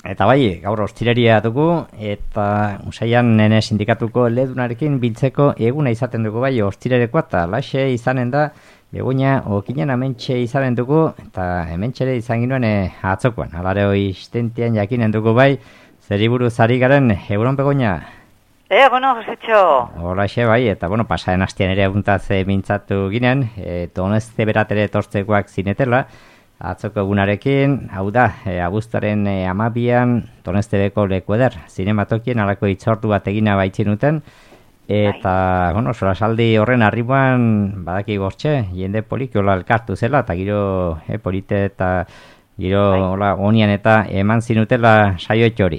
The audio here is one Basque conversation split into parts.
Eta bai, gaur ostiraria dugu, eta usaian nene sindikatuko ledunarekin biltzeko eguna izaten dugu bai ostirarekoa, eta laxe izanen da, Begoña, okinen amentxe izanen dugu, eta hementxere izan ginoen atzokoan. Alare hoi istentian jakinen dugu bai, zeriburu zari garen, egunon Begoña? Egunon, Josetxo. Holaxe bai, eta bueno, pasaren hastian ere aguntaz mintzatu ginen, Donezte beratere etortzekoak zinetela, atzoko egunarekin, hau da, abuztuaren 12an Doneztebeko leku eder, zinematokien alako itzortu bat egina baitzin duten, eta, bueno, solasaldi horren arriban, badaki bortxe, jende polikiola elkartu zela, eta giro polite eta giro onian eta eman zinutela saio hori.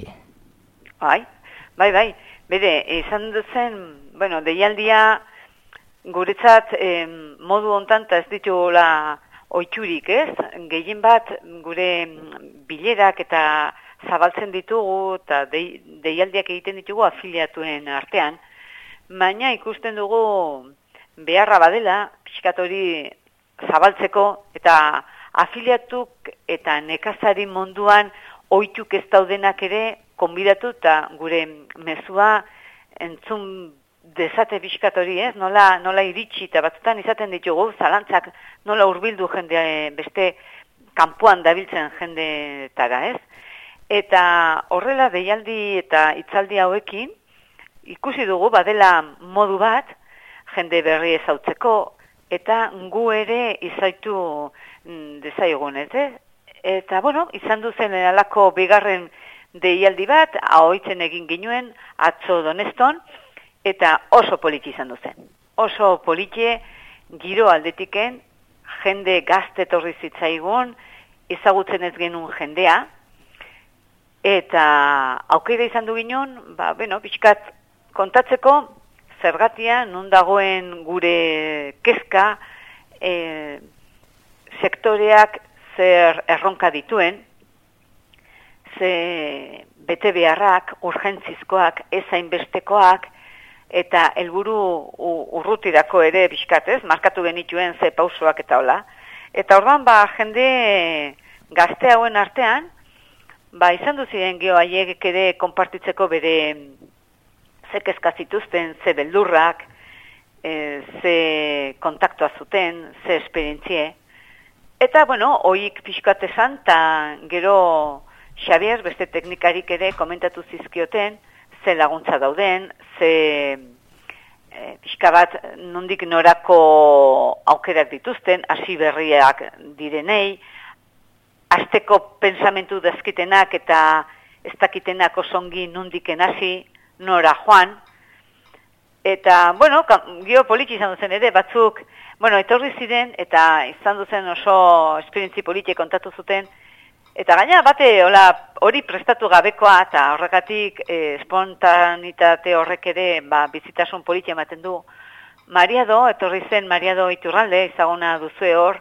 Bai. Bede, izan duzen, bueno, deialdia guretzat modu hontan ez ditugula oiturik, ez? Gehien bat gure bilerak eta zabaltzen ditugu eta deialdiak egiten ditugu afiliatuen artean, baina ikusten dugu beharra badela, pixkat hori zabaltzeko eta afiliatuk eta nekazari munduan ohituk ez daudenak ere konbidatu eta gure mezua entzun dezate pixkat hori, ez? Nola iritsi eta batzutan izaten ditugu, zalantzak nola hurbildu jende beste kanpoan dabiltzen jendetara, ez? Eta horrela deialdi eta hitzaldi hauekin ikusi dugu badela modu bat jende berri ezautzeko eta gu ere izaitu desaigun, ez? Eta, bueno, izan duzen alako bigarren deialdi bat, ahoitzen egin ginuen, atzo Doneston, eta oso politi izan duzen. Oso politi giro aldetiken, jende gazte torri zitzaigun, ezagutzen ez genuen jendea, eta aukera izan du ginen, pixkat kontatzeko, zergatia, non dagoen gure kezka, sektoreak zer erronka dituen, ze bete beharrak, urgentzizkoak, ezainbestekoak, eta helburu urrutirako ere bizkatez, markatu genituen ze pausoak eta hola. Eta orduan, jende gazte hauen artean, izan duziren geho haiek ere konpartitzeko bere ze kezka zituzten, ze beldurrak, ze kontaktua zuten, ze esperientzie. Eta, bueno, oik pixkat esan, eta gero Xabier, beste teknikarik ere komentatu zizkioten, ze laguntza dauden, ze pixka bat nondik norako aukerak dituzten, hasi berriak direnei, asteko pensamentu dazkitenak eta ez dakitenak osongi nondiken hasi, nora joan. Eta, bueno, geopoliti izan duzen ere, batzuk, etorri ziren eta izan duzen oso esperientzi politik kontatu zuten, eta gaina bate hori prestatu gabekoa eta horregatik espontanitate horrek ere bizitasun politia ematen du. Mariado, etorri zen Mariado Iturralde, ezaguna duzue hor,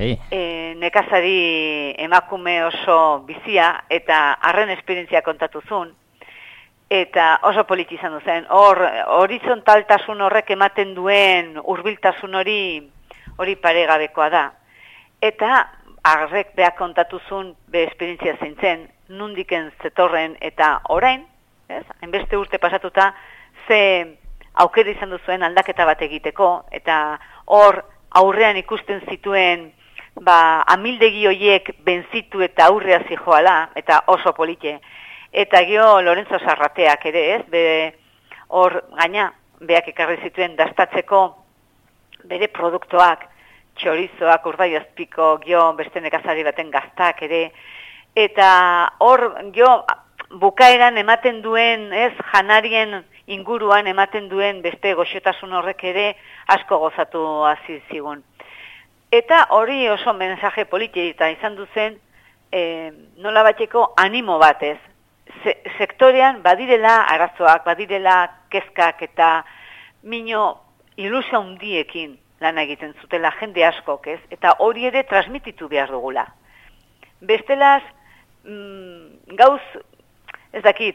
nekazari emakume oso bizia eta harren esperientzia kontatu zuen, eta oso politi izan duzen. Horizontaltasun horrek ematen duen hurbiltasun hori paregabekoa da. Eta arrek behar kontatuzun be esperientzia zeintzen, nundiken zetorren eta orain, hainbeste urte pasatuta, ze aukera izan duzuen aldaketa bat egiteko, eta hor aurrean ikusten zituen amildegi horiek benzitu eta aurrea zijoala, eta oso polite. Eta gero Lorenzo Sarrateak ere, hor gaina, beak ekarri zituen dastatzeko bere produktoak, txorizoak, urdaiazpiko, beste nekazari baten gaztak ere, eta hor, bukaeran ematen duen, janarien inguruan ematen duen beste goxotasun horrek ere asko gozatu hasi zigun. Eta hori oso mensaje politika izan duzen, nola bateko animo batez. Sektorean badirela arazoak, badirela kezkak eta mino ilusio handiekin lan egiten zutela jende askok, eta hori ere transmititu behar dugula. Bestelaz, gauz, ez dakit,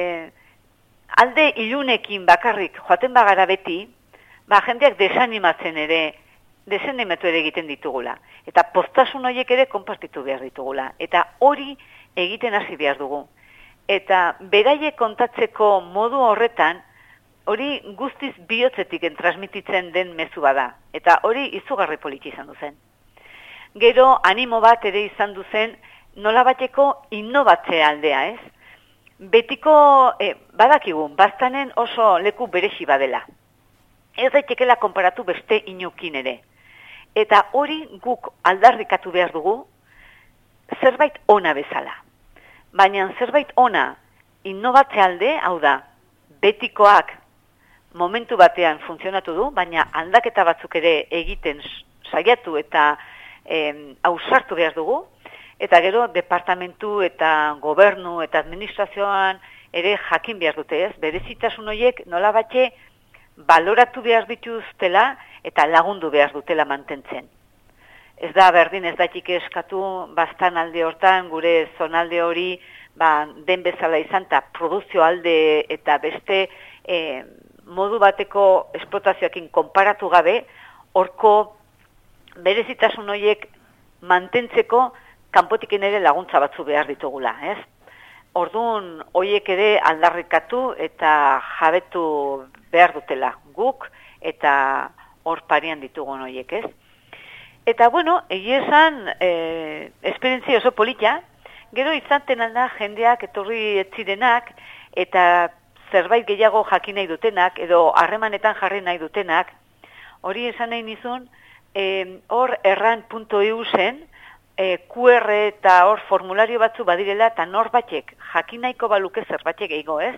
alde ilunekin bakarrik joaten bagara beti, jendeak desanimatzen ere, desanimatu ere egiten ditugula. Eta postasun horiek ere konpartitu behar ditugula. Eta hori egiten hasi behar dugu. Eta beraiek kontatzeko modu horretan, hori guztiz bihotzetik transmititzen den mezu bada. Eta hori izugarri politi izan duzen. Gero animo bat ere izan duzen nolabateko innobatze aldea, ez? Betiko, badakigu, baztanen oso leku beresi badela. Ez daitekela konparatu beste inukin ere. Eta hori guk aldarrikatu behar dugu, zerbait ona bezala. Baina zerbait ona innobatze alde, hau da, betikoak momentu batean funtzionatu du, baina aldaketa batzuk ere egiten saiatu eta ausartu behar dugu, eta gero departamentu eta gobernu eta administrazioan ere jakin behar dute, ez? Berezitasun horiek nolabatxe baloratu behar dituztela eta lagundu behar dutela mantentzen. Ez da berdin, ez datik eskatu bastan alde hortan, gure zonalde hori den bezala izan, eta produzio alde eta beste modu bateko esplotazioakin konparatu gabe, horko berezitasun horiek mantentzeko kanpotiken ere laguntza batzu behar ditugula, ez? Orduan, horiek ere aldarrikatu eta jabetu behar dutela guk eta hor parian ditugun horiek, ez? Eta, bueno, egia esan, esperientzia oso politia, gero izanten alda jendeak etorri etzirenak eta zerbait gehiago jakin nahi dutenak edo harremanetan jarri nahi dutenak, hori esan nahi nizun, hor erran.eu zen, QR eta hor formulario batzu badirela eta norbatek jakin nahiko baluke zerbatek egigo, ez?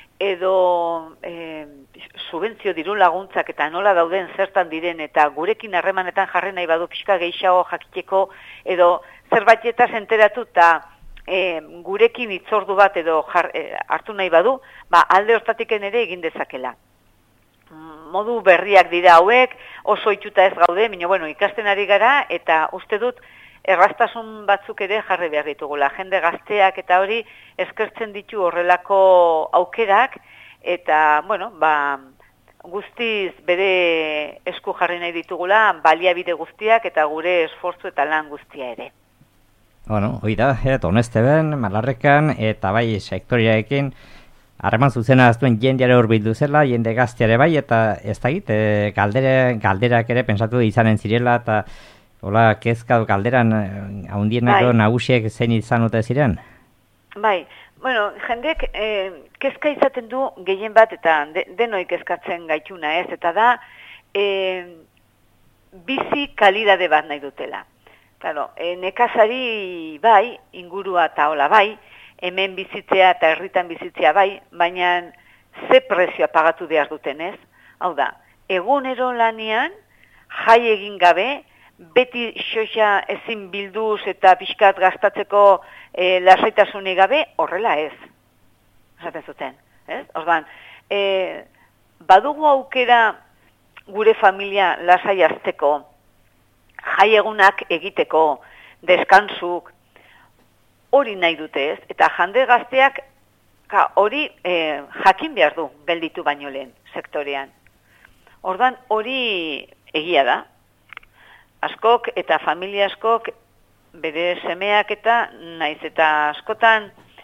Edo subentzio diru laguntzak eta nola dauden zertan diren eta gurekin harremanetan jarri nahi badu pixka gehiago jakiteko edo zerbatetaz enteratu eta gurekin hitzordu bat edo hartu nahi badu, alde hortatiken ere egin dezakela. Modu berriak dira hauek, oso itxuta ez gaude, baina bueno, ikasten ari gara eta uste dut erraztasun batzuk ere jarri behar ditugula. Jende gazteak eta hori eskertzen ditu horrelako aukerak eta, bueno, guztiz bere esku jarri nahi ditugula baliabide guztiak eta gure esfortzu eta lan guztia ere. Bueno, hoi da, Donesteben, Malarrekan eta bai sektoriaekin harreman zuzena aztuen jendeare hurbildu zela, jende gazteare bai, eta ez da git, galderak ere pensatu izanen zirela, eta hola, kezka galderan haundienako nagusiek zein izan ote ziren? Bai, bueno, jendek kezka izaten du gehien bat, eta denoi kezkatzen gaituna ez, eta da bizi kalidade bat nahi dutela. Claro, nekazari bai, ingurua eta hola bai, hemen bizitzea eta herritan bizitzea bai, baina ze prezioa pagatu behar duten ez? Hau da, egunero lanian, jai egin gabe, beti xoxa ezin bilduz eta pixkat gastatzeko lasaitasunik gabe, horrela ez. Esaten zuten, ez? Orduan, badugu aukera gure familia lasai azteko, jai egunak egiteko, deskantzuk, hori nahi dute ez, eta jende gazteak hori jakin behar du gelditu baino lehen sektorean. Orduan hori egia da. Askok eta familia askok bere semeak eta naiz eta askotan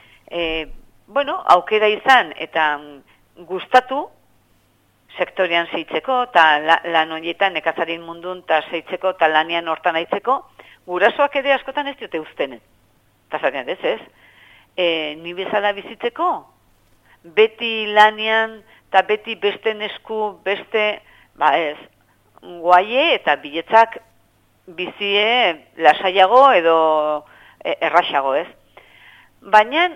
aukera izan eta gustatu sektorean zeitzeko eta lan horietan nekazarin mundun eta zeitzeko eta lanian hortan aitzeko, gurasoak ere askotan ez dute uztenen. Eta zaten ez? Ni bezala bizitzeko, beti lanian eta beti beste nesku, beste, ez, guaie eta biletzak bizie lasaiago edo erraxago, ez? Baina,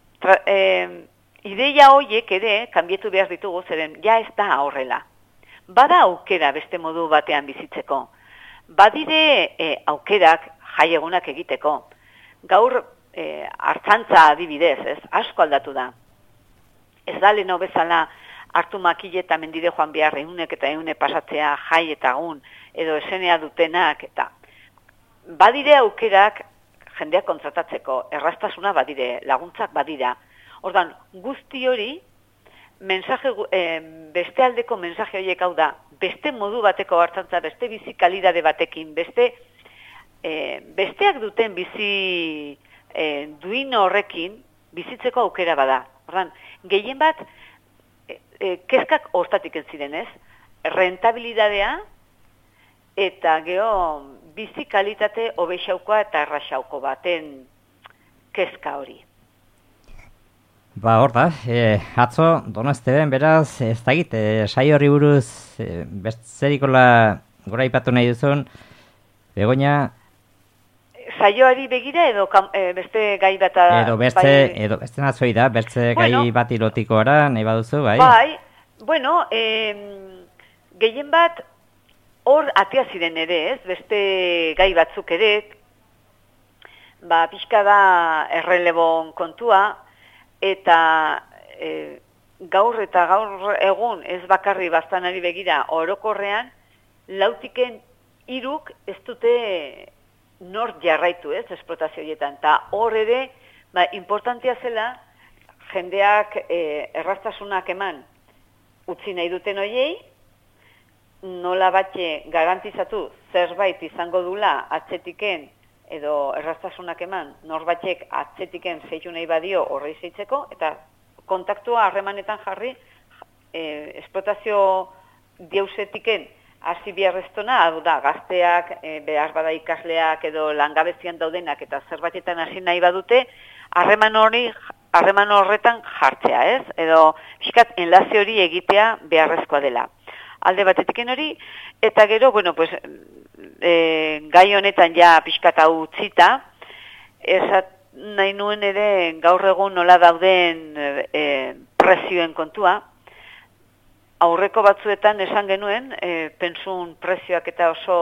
ideia horiek ere, kanbietu behar ditugu, zeren, ja ez da horrela. Bada aukera beste modu batean bizitzeko. Badire aukerak jaiegunak egiteko. Gaur hartzantza adibidez, ez? Asko aldatu da. Ez da leno bezala hartu makile eta mendide joan behar ehunek eta ehune pasatzea jai eta egun, edo esenea dutenak, eta badire aukerak jendeak kontratatzeko, erraztasuna badire, laguntzak badira. Ordan, guzti hori, beste aldeko mensaje horiek hau da, beste modu bateko hartzantza, beste bizi kalidade batekin, besteak duten bizi duin horrekin, bizitzeko aukera bada. Ordan, gehien bat, kezkak hortatik ziren, ez? Rentabilidadea eta geho bizi kalitate hobexaukoa eta erraxauko baten kezka hori. Ba, hor da, atzo, Donosteben, beraz, ez da git, saio horri buruz, bestzerikola gora ipatu nahi duzun, Begoña... Saioari begira edo beste gai bat... Edo beste nazoi da, beste gai bat ilotiko ara, nahi baduzu, bai? Bai, bueno, gehien bat hor atea ziren ere, ez? Beste gai batzuk ere, ba, pixka da errelebon kontua, eta gaur egun ez bakarri baztanari begira orokorrean, lautiken 3 ez dute nor jarraitu, ez, esplotazio horietan. Ta hor ere, ba, importantea zela, jendeak erraztasunak eman utzi nahi duten hoiei, nola batxe garantizatu zerbait izango dula atzetiken edo erraztasunak eman, norbatxek atzetiken zeitu nahi badio horrei zeitzeko, eta kontaktua harremanetan jarri esplotazio diausetiken hasi biharreztona, hau da, gazteak, behar bada ikasleak edo langabezian daudenak eta zerbaitetan hasi nahi badute, harreman horretan jartzea, ez? Edo, pixkat, enlaze hori egitea beharrezkoa dela. Alde batetiken hori, eta gero, bueno, pues, gai honetan ja pixkat hau utzita, esat nahi nuen ere gaur egun nola dauden prezioen kontua. Aurreko batzuetan esan genuen, pentsun prezioak eta oso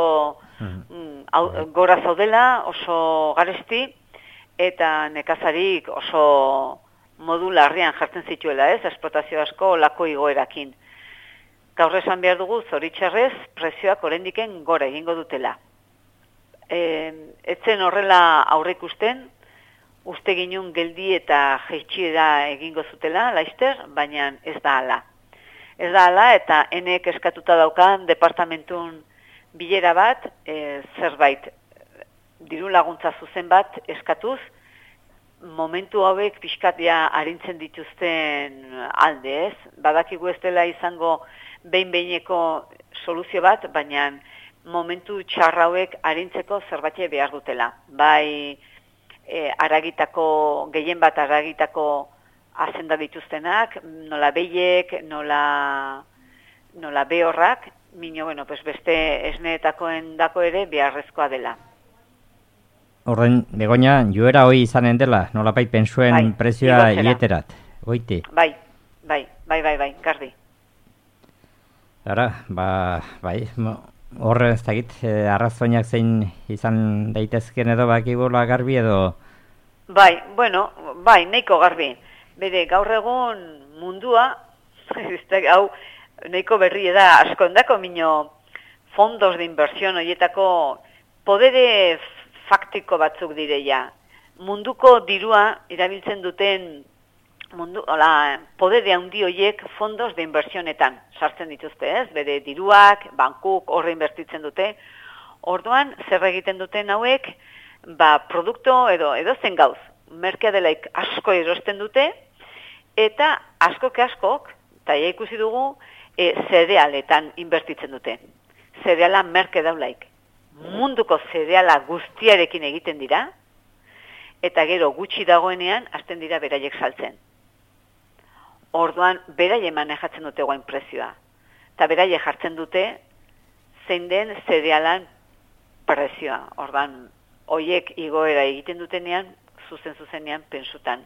gora zaudela, oso garesti, eta nekazarik oso modu larrian jartzen zituela, ez? Esplotazio asko lako igoerakin. Gaur esan behar dugu, zoritxarrez, prezioak orendiken gora egingo dutela. Etzen horrela aurreikusten, uste ginun geldi eta jeitxiera egingo zutela, laister, baina ez da hala. Ez da hala, eta enek eskatuta daukan departamentun bilera bat, zerbait diru laguntza zuzen bat eskatuz, momentu hauek pixkatia arintzen dituzten alde, ez? Badakigu ez dela izango behin-behineko soluzio bat, baina momentu txarra hauek arintzeko zerbait behar dutela. Bai, gehien bat aragitako azenda dituztenak, nola behiek, nola behorrak, mino, bueno, pues beste esneetakoen dako ere beharrezkoa dela. Horren, Begoña, joera hoi izanen dela, nolapait pensuen prezioa ieterat, goiti? Bai, gardi. Ara, bai, horre ez dakit, arrazoinak zein izan daitezken edo bakigula garbi edo? Bai, nahiko garbi. Bere, gaur egun mundua, hau, nahiko berri da, askondako mino fondos de inversión horietako podere faktiko batzuk direia. Munduko dirua erabiltzen duten podere handi horiek fondos de inversionetan sartzen dituzte, ez? Bere diruak, bankuk horre inbertitzen dute. Orduan, zer egiten duten hauek, produkto edo zen gauz, merkeadelaik asko erosten dute, eta askok, eta ikusi dugu, zerealetan inbertitzen dute. Zereala merke daulaik. Munduko zereala guztiarekin egiten dira, eta gero gutxi dagoenean, hasten dira beraiek saltzen. Orduan, beraie manejatzen dute guain prezioa. Eta beraie jartzen dute, zein den zerealan prezioa. Orduan, hoiek igoera egiten dutenean, zuzenean pensutan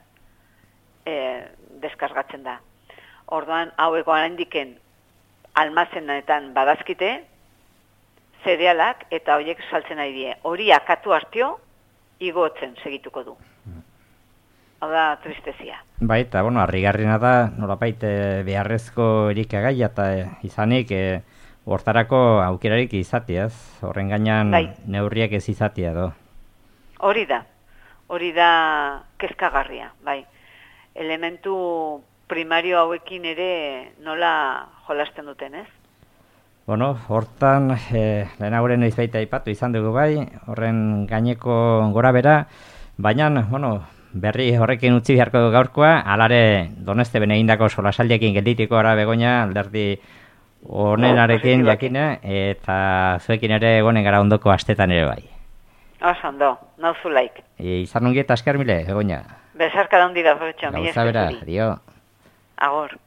deskargatzen da. Orduan, haueko arandiken almazenetan badazkite, zerealak eta hoiek saltzen ari die. Hori akatu hartio, igotzen segituko du. Hau da, tristezia. Bai, eta, harrigarrina da, nolapait beharrezko erikagai eta izanik hortarako aukerarik izatiaz, horren gainean neurriak ez izatia edo. Hori da kezkagarria, bai. Elementu primario hauekin ere nola jolasten duten, ez? Hortan, lehenagoren izbaita aipatu izan dugu bai, horren gaineko gora bera, baina, berri horrekin utzi beharko gaurkoa, alare Doneste bene egindako solasaldiekin gelditiko gara Begoña, alderdi honenarekin jakina, eta zuekin ere egonen gara ondoko astetan ere bai. Oso ondo, nauzulaik. Izan ongi eta esker mile, Begoña. Besarka da hundi da, Gauza bera, dio. Agor.